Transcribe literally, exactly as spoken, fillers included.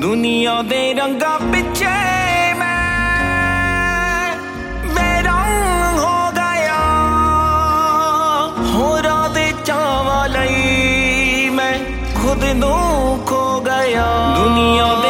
ਦੁਨੀਆ ਦੇ ਰੰਗਾਂ ਪਿੱਛੇ ਮੈਂ ਬੇਰੰਗ ਹੋ ਗਿਆ, ਹੋਰਾਂ ਦੇ ਚਾਵਾਂ ਲਈ ਮੈਂ ਖੁਦ ਨੂੰ ਖੋ ਗਿਆ। ਦੁਨੀਆ